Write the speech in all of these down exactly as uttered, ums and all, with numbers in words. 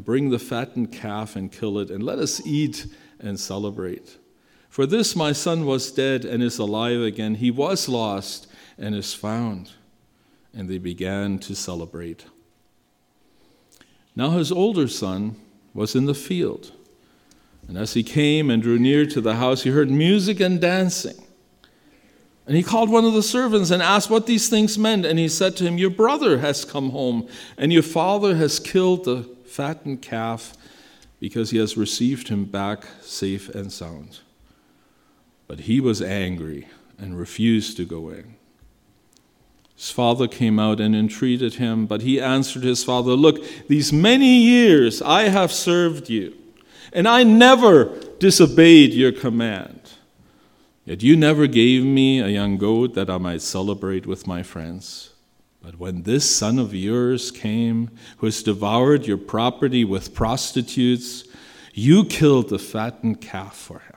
and bring the fattened calf and kill it, and let us eat and celebrate. For this my son was dead and is alive again. He was lost and is found." And they began to celebrate. Now his older son was in the field. And as he came and drew near to the house, he heard music and dancing. And he called one of the servants and asked what these things meant. And he said to him, "Your brother has come home, and your father has killed the fattened calf because he has received him back safe and sound." But he was angry and refused to go in. His father came out and entreated him, but he answered his father, "Look, these many years I have served you, and I never disobeyed your command. Yet you never gave me a young goat that I might celebrate with my friends. But when this son of yours came, who has devoured your property with prostitutes, you killed the fattened calf for him."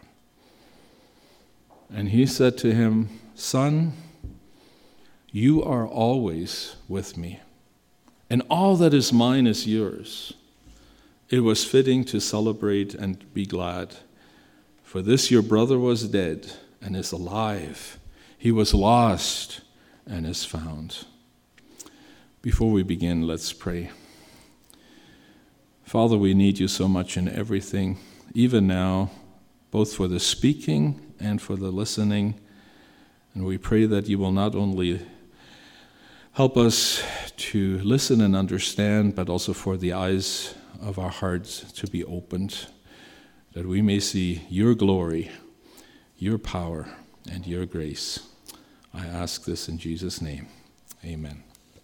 And he said to him, "Son, you are always with me, and all that is mine is yours. It was fitting to celebrate and be glad, for this your brother was dead and is alive. He was lost and is found." Before we begin, let's pray. Father, we need you so much in everything, even now, both for the speaking and for the listening. And we pray that you will not only help us to listen and understand, but also for the eyes of our hearts to be opened, that we may see your glory, your power, and your grace. I ask this in Jesus' name. Amen.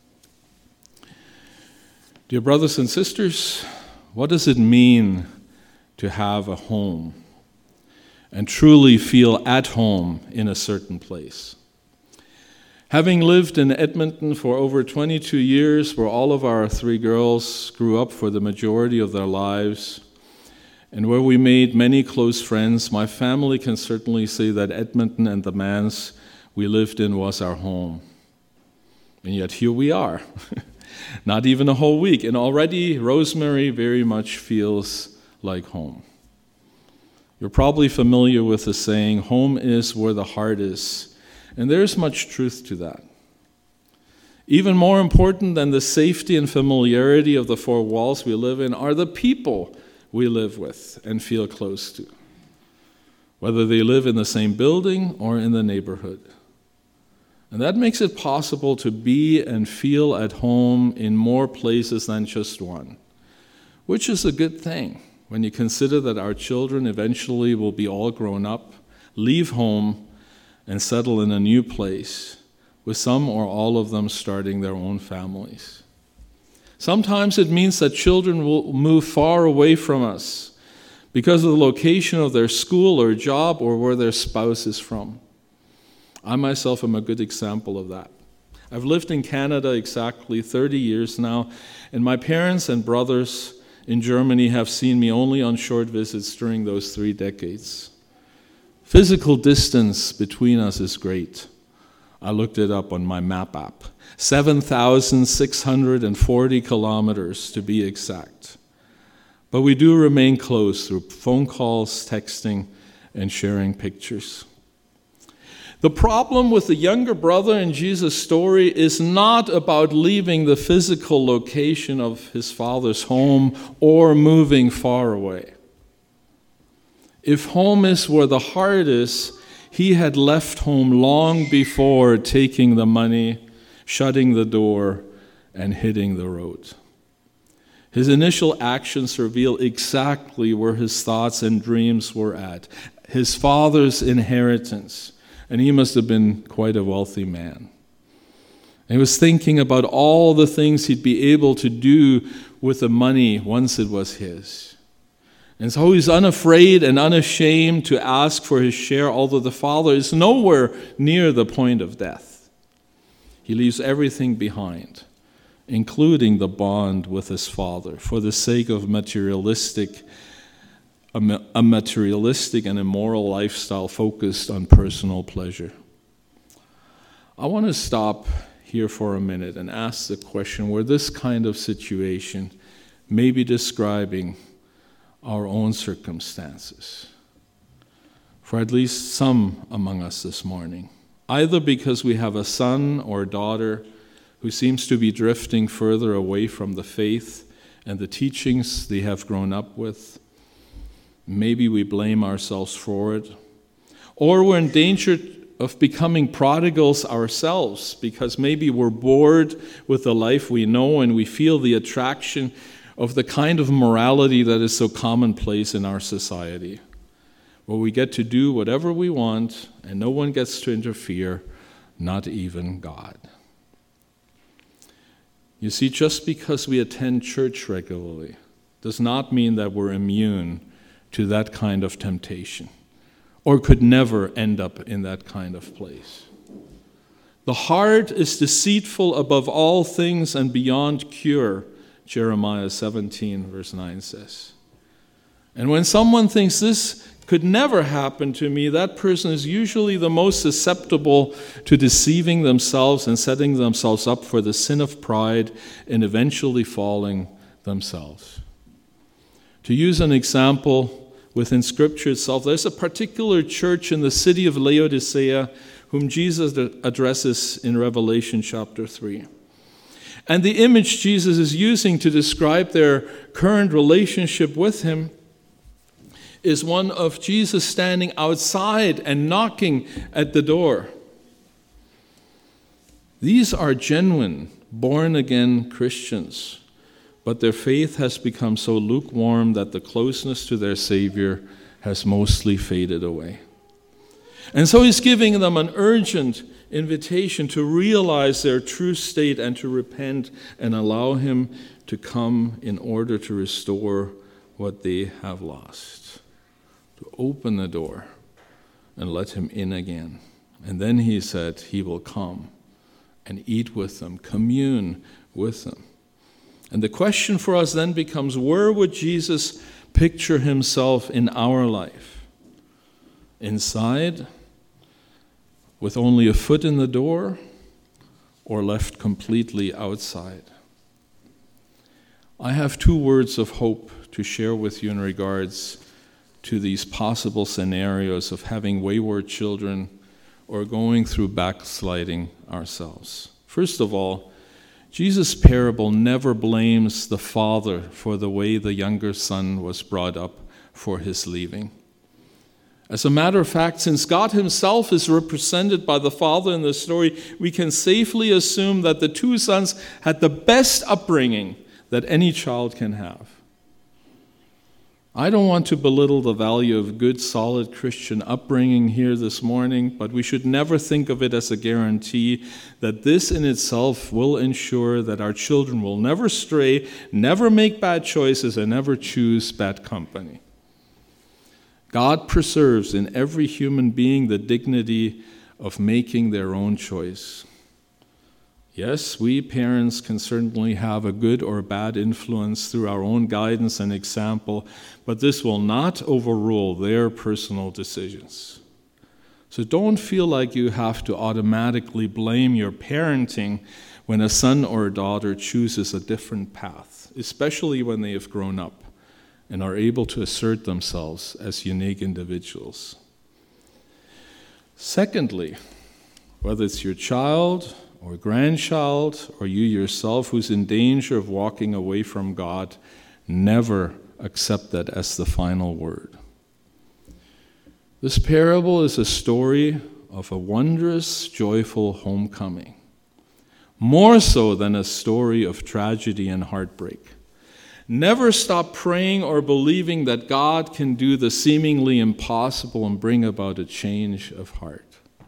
Dear brothers and sisters, what does it mean to have a home and truly feel at home in a certain place? Having lived in Edmonton for over twenty-two years, where all of our three girls grew up for the majority of their lives, and where we made many close friends, my family can certainly say that Edmonton and the manse we lived in was our home. And yet here we are, not even a whole week, and already Rosemary very much feels like home. You're probably familiar with the saying, "Home is where the heart is." And there's much truth to that. Even more important than the safety and familiarity of the four walls we live in are the people we live with and feel close to, whether they live in the same building or in the neighborhood. And that makes it possible to be and feel at home in more places than just one, which is a good thing when you consider that our children eventually will be all grown up, leave home, and settle in a new place, with some or all of them starting their own families. Sometimes it means that children will move far away from us because of the location of their school or job or where their spouse is from. I myself am a good example of that. I've lived in Canada exactly thirty years now, and my parents and brothers in Germany have seen me only on short visits during those three decades. Physical distance between us is great. I looked it up on my map app. seven thousand six hundred forty kilometers to be exact. But we do remain close through phone calls, texting, and sharing pictures. The problem with the younger brother in Jesus' story is not about leaving the physical location of his father's home or moving far away. If home is where the heart is, he had left home long before taking the money, shutting the door, and hitting the road. His initial actions reveal exactly where his thoughts and dreams were at. His father's inheritance, and he must have been quite a wealthy man. And he was thinking about all the things he'd be able to do with the money once it was his. And so he's unafraid and unashamed to ask for his share, although the father is nowhere near the point of death. He leaves everything behind, including the bond with his father, for the sake of materialistic, a materialistic and immoral lifestyle focused on personal pleasure. I want to stop here for a minute and ask the question where this kind of situation may be describing our own circumstances for at least some among us this morning, either because we have a son or daughter who seems to be drifting further away from the faith and the teachings they have grown up with. Maybe we blame ourselves for it. Or we're in danger of becoming prodigals ourselves because maybe we're bored with the life we know and we feel the attraction of the kind of morality that is so commonplace in our society, where we get to do whatever we want and no one gets to interfere, not even God. You see, just because we attend church regularly does not mean that we're immune to that kind of temptation, or could never end up in that kind of place. The heart is deceitful above all things and beyond cure, Jeremiah seventeen, verse nine says. And when someone thinks this could never happen to me, that person is usually the most susceptible to deceiving themselves and setting themselves up for the sin of pride and eventually falling themselves. To use an example within Scripture itself, there's a particular church in the city of Laodicea whom Jesus addresses in Revelation chapter three. And the image Jesus is using to describe their current relationship with him is one of Jesus standing outside and knocking at the door. These are genuine, born-again Christians, but their faith has become so lukewarm that the closeness to their Savior has mostly faded away. And so he's giving them an urgent invitation to realize their true state and to repent and allow him to come in order to restore what they have lost. To open the door and let him in again. And then he said he will come and eat with them, commune with them. And the question for us then becomes, where would Jesus picture himself in our life? Inside, with only a foot in the door, or left completely outside? I have two words of hope to share with you in regards to these possible scenarios of having wayward children or going through backsliding ourselves. First of all, Jesus' parable never blames the father for the way the younger son was brought up for his leaving. As a matter of fact, since God himself is represented by the father in the story, we can safely assume that the two sons had the best upbringing that any child can have. I don't want to belittle the value of good, solid Christian upbringing here this morning, but we should never think of it as a guarantee that this in itself will ensure that our children will never stray, never make bad choices, and never choose bad company. God preserves in every human being the dignity of making their own choice. Yes, we parents can certainly have a good or bad influence through our own guidance and example, but this will not overrule their personal decisions. So don't feel like you have to automatically blame your parenting when a son or a daughter chooses a different path, especially when they have grown up and are able to assert themselves as unique individuals. Secondly, whether it's your child or grandchild or you yourself who's in danger of walking away from God, never accept that as the final word. This parable is a story of a wondrous, joyful homecoming, more so than a story of tragedy and heartbreak. Never stop praying or believing that God can do the seemingly impossible and bring about a change of heart.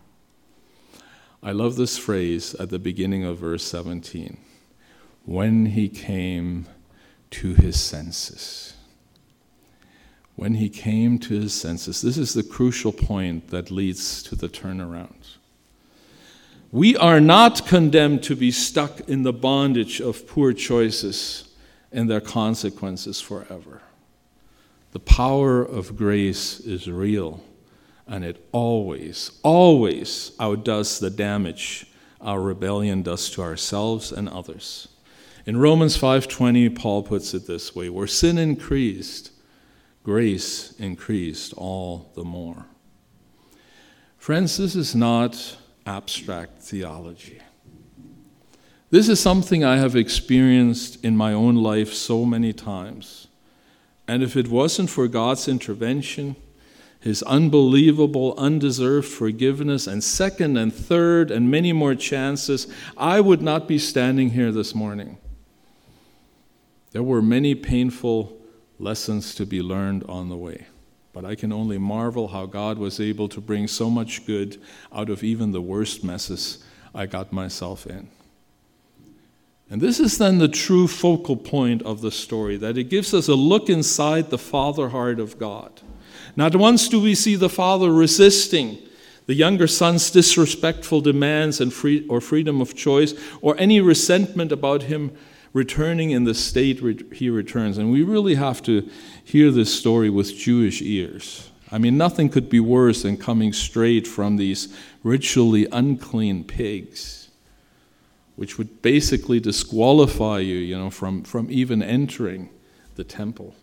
I love this phrase at the beginning of verse seventeen. When he came to his senses. When he came to his senses. This is the crucial point that leads to the turnaround. We are not condemned to be stuck in the bondage of poor choices and their consequences forever. The power of grace is real, and it always, always outdoes the damage our rebellion does to ourselves and others. In Romans five twenty, Paul puts it this way, where sin increased, grace increased all the more. Friends, this is not abstract theology. This is something I have experienced in my own life so many times. And if it wasn't for God's intervention, His unbelievable, undeserved forgiveness, and second and third and many more chances, I would not be standing here this morning. There were many painful lessons to be learned on the way. But I can only marvel how God was able to bring so much good out of even the worst messes I got myself in. And this is then the true focal point of the story, that it gives us a look inside the Father heart of God. Not once do we see the Father resisting the younger son's disrespectful demands and free, or freedom of choice, or any resentment about him returning in the state he returns. And we really have to hear this story with Jewish ears. I mean, nothing could be worse than coming straight from these ritually unclean pigs, which would basically disqualify you, you know, from, from even entering the temple.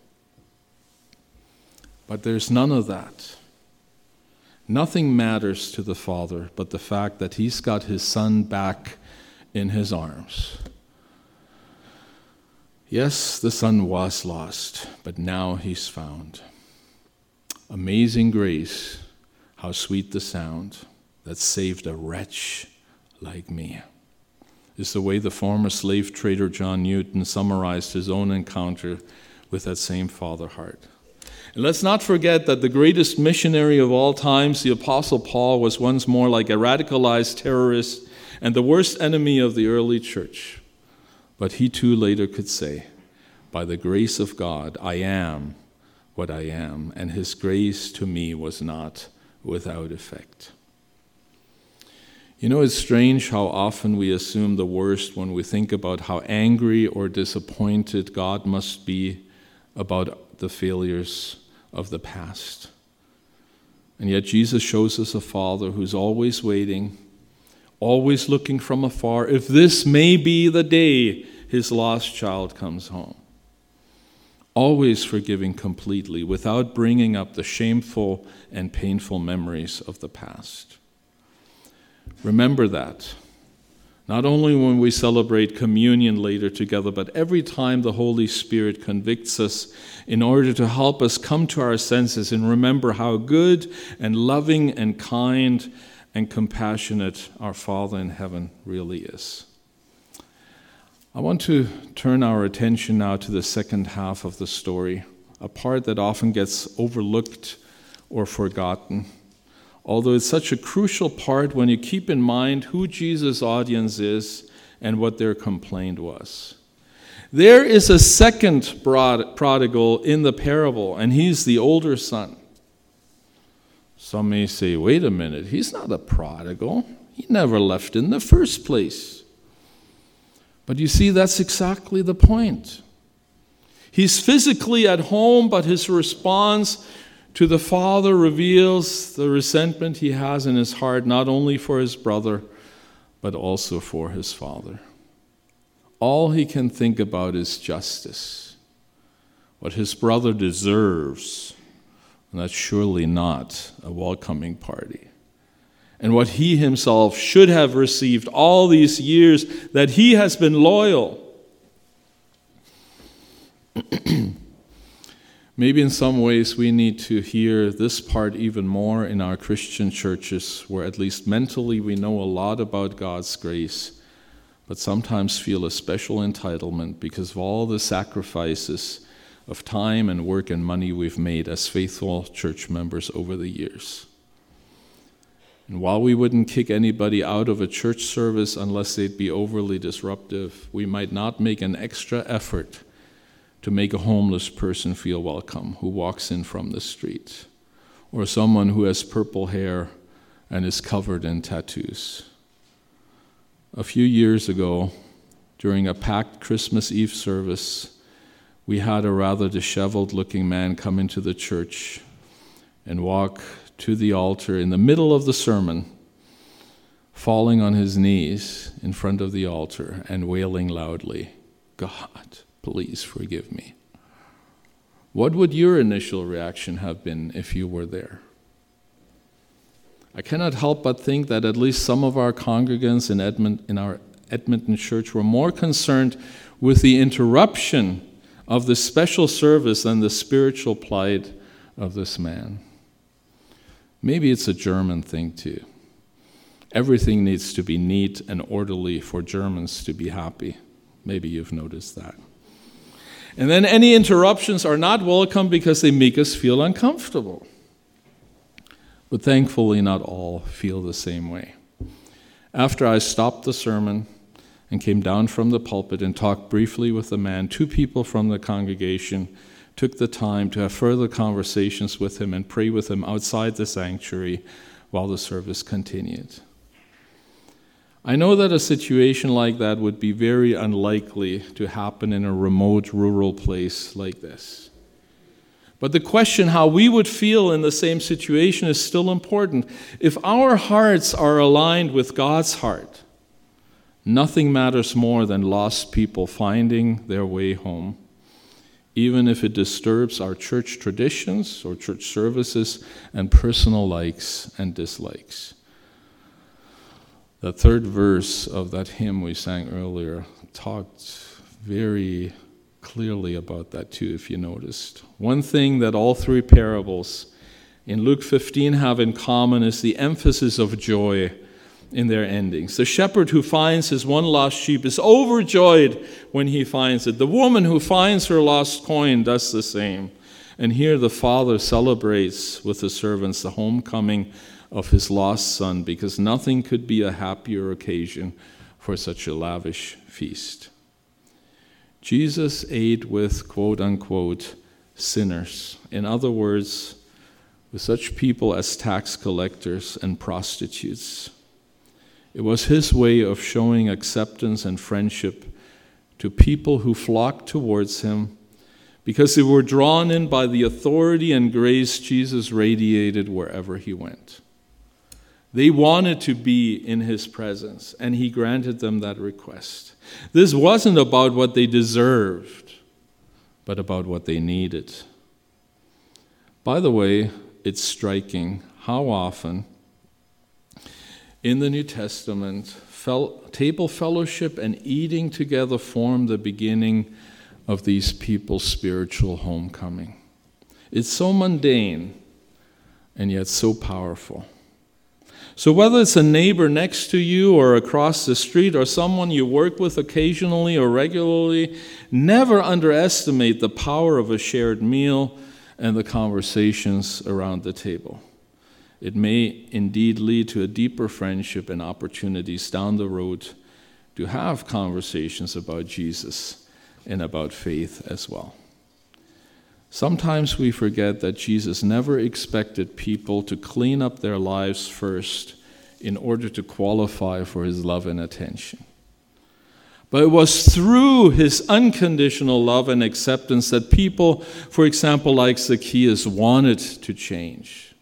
But there's none of that. Nothing matters to the Father but the fact that He's got His Son back in His arms. Yes, the Son was lost, but now He's found. Amazing grace, how sweet the sound that saved a wretch like me, is the way the former slave trader John Newton summarized his own encounter with that same Father heart. And let's not forget that the greatest missionary of all times, the Apostle Paul, was once more like a radicalized terrorist and the worst enemy of the early church. But he too later could say, by the grace of God, I am what I am, and His grace to me was not without effect. You know, it's strange how often we assume the worst when we think about how angry or disappointed God must be about the failures of the past. And yet Jesus shows us a Father who's always waiting, always looking from afar, if this may be the day His lost child comes home. Always forgiving completely, without bringing up the shameful and painful memories of the past. Remember that, not only when we celebrate communion later together, but every time the Holy Spirit convicts us in order to help us come to our senses and remember how good and loving and kind and compassionate our Father in heaven really is. I want to turn our attention now to the second half of the story, a part that often gets overlooked or forgotten, although it's such a crucial part when you keep in mind who Jesus' audience is and what their complaint was. There is a second prodigal in the parable, and he's the older son. Some may say, wait a minute, he's not a prodigal. He never left in the first place. But you see, that's exactly the point. He's physically at home, but his response to the Father reveals the resentment he has in his heart, not only for his brother, but also for his father. All he can think about is justice, what his brother deserves, and that's surely not a welcoming party. And what he himself should have received all these years that he has been loyal. Maybe in some ways we need to hear this part even more in our Christian churches, where at least mentally we know a lot about God's grace, but sometimes feel a special entitlement because of all the sacrifices of time and work and money we've made as faithful church members over the years. And while we wouldn't kick anybody out of a church service unless they'd be overly disruptive, we might not make an extra effort to make a homeless person feel welcome who walks in from the street, or someone who has purple hair and is covered in tattoos. A few years ago, during a packed Christmas Eve service, we had a rather disheveled-looking man come into the church and walk to the altar in the middle of the sermon, falling on his knees in front of the altar and wailing loudly, God, please forgive me. What would your initial reaction have been if you were there? I cannot help but think that at least some of our congregants in Edmont, in our Edmonton church were more concerned with the interruption of this special service than the spiritual plight of this man. Maybe it's a German thing too. Everything needs to be neat and orderly for Germans to be happy. Maybe you've noticed that. And then any interruptions are not welcome because they make us feel uncomfortable. But thankfully, not all feel the same way. After I stopped the sermon and came down from the pulpit and talked briefly with the man, two people from the congregation took the time to have further conversations with him and pray with him outside the sanctuary while the service continued. I know that a situation like that would be very unlikely to happen in a remote rural place like this. But the question how we would feel in the same situation is still important. If our hearts are aligned with God's heart, nothing matters more than lost people finding their way home, even if it disturbs our church traditions or church services and personal likes and dislikes. The third verse of that hymn we sang earlier talked very clearly about that too, if you noticed. One thing that all three parables in Luke fifteen have in common is the emphasis of joy in their endings. The shepherd who finds his one lost sheep is overjoyed when he finds it. The woman who finds her lost coin does the same. And here the father celebrates with the servants the homecoming of his lost son, because nothing could be a happier occasion for such a lavish feast. Jesus ate with, quote unquote, sinners. In other words, with such people as tax collectors and prostitutes. It was his way of showing acceptance and friendship to people who flocked towards him because they were drawn in by the authority and grace Jesus radiated wherever he went. They wanted to be in his presence, and he granted them that request. This wasn't about what they deserved, but about what they needed. By the way, it's striking how often in the New Testament, fel- table fellowship and eating together form the beginning of these people's spiritual homecoming. It's so mundane and yet so powerful. So whether it's a neighbor next to you or across the street or someone you work with occasionally or regularly, never underestimate the power of a shared meal and the conversations around the table. It may indeed lead to a deeper friendship and opportunities down the road to have conversations about Jesus and about faith as well. Sometimes we forget that Jesus never expected people to clean up their lives first in order to qualify for his love and attention. But it was through his unconditional love and acceptance that people, for example, like Zacchaeus, wanted to change.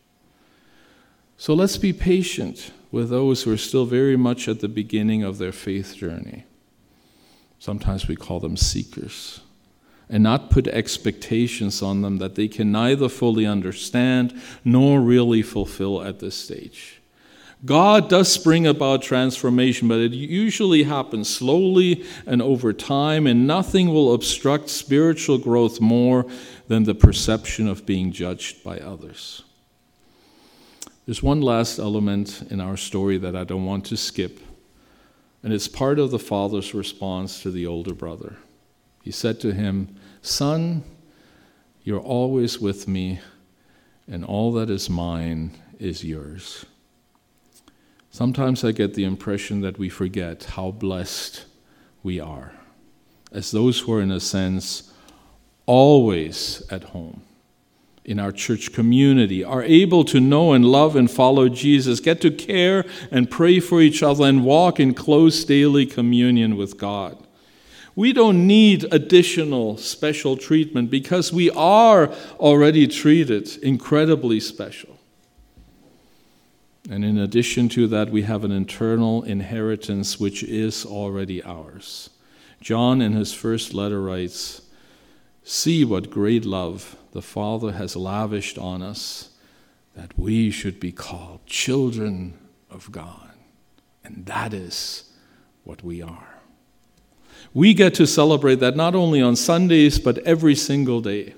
So let's be patient with those who are still very much at the beginning of their faith journey. Sometimes we call them seekers. And not put expectations on them that they can neither fully understand nor really fulfill at this stage. God does bring about transformation, but it usually happens slowly and over time, and nothing will obstruct spiritual growth more than the perception of being judged by others. There's one last element in our story that I don't want to skip, and it's part of the father's response to the older brother. He said to him, "Son, you're always with me, and all that is mine is yours." Sometimes I get the impression that we forget how blessed we are, as those who are, in a sense, always at home in our church community, are able to know and love and follow Jesus, get to care and pray for each other, and walk in close daily communion with God. We don't need additional special treatment because we are already treated incredibly special. And in addition to that, we have an eternal inheritance which is already ours. John in his first letter writes, "See what great love the Father has lavished on us, that we should be called children of God." And that is what we are. We get to celebrate that not only on Sundays, but every single day.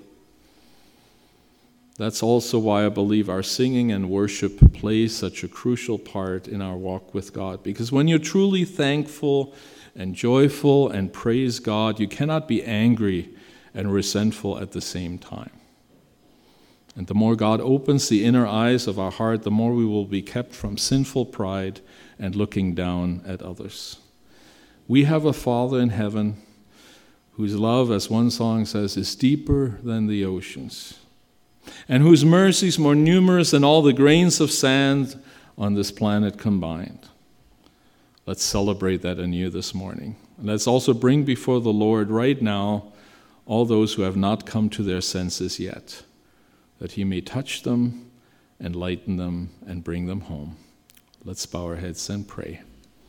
That's also why I believe our singing and worship plays such a crucial part in our walk with God. Because when you're truly thankful and joyful and praise God, you cannot be angry and resentful at the same time. And the more God opens the inner eyes of our heart, the more we will be kept from sinful pride and looking down at others. We have a Father in heaven whose love, as one song says, is deeper than the oceans, and whose mercies more numerous than all the grains of sand on this planet combined. Let's celebrate that anew this morning. And let's also bring before the Lord right now all those who have not come to their senses yet, that He may touch them, enlighten them, and bring them home. Let's bow our heads and pray.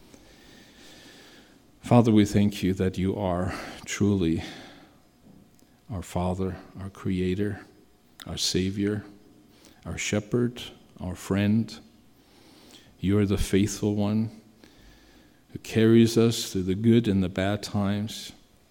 Father, we thank you that you are truly our Father, our Creator, our Savior, our Shepherd, our friend. You are the faithful one who carries us through the good and the bad times.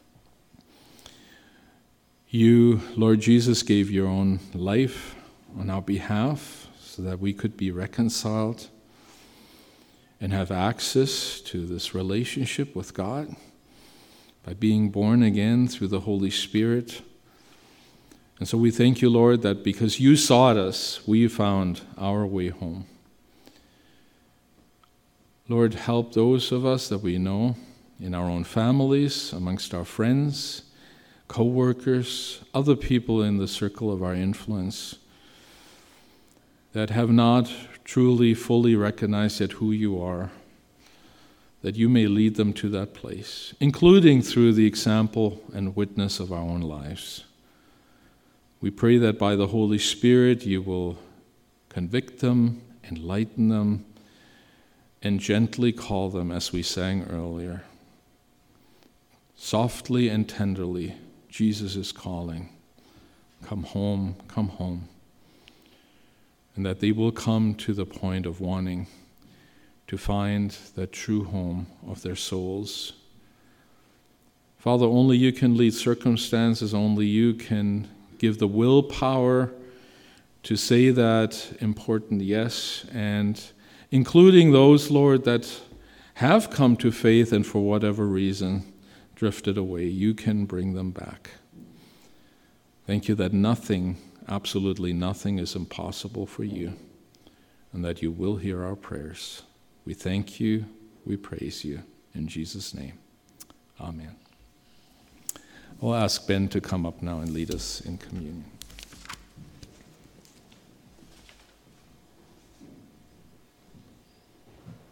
You, Lord Jesus, gave your own life on our behalf so that we could be reconciled and have access to this relationship with God by being born again through the Holy Spirit. And so we thank you, Lord, that because you sought us, we found our way home. Lord, help those of us that we know in our own families, amongst our friends, co-workers, other people in the circle of our influence that have not truly, fully recognized yet who you are, that you may lead them to that place, including through the example and witness of our own lives. We pray that by the Holy Spirit you will convict them, enlighten them, and gently call them, as we sang earlier. Softly and tenderly, Jesus is calling, "Come home, come home." And that they will come to the point of wanting to find that true home of their souls. Father, only you can lead circumstances, only you can give the willpower to say that important yes, and including those, Lord, that have come to faith and for whatever reason drifted away, you can bring them back. Thank you that nothing, absolutely nothing is impossible for you, and that you will hear our prayers. We thank you, we praise you. In Jesus' name, amen. I'll ask Ben to come up now and lead us in communion.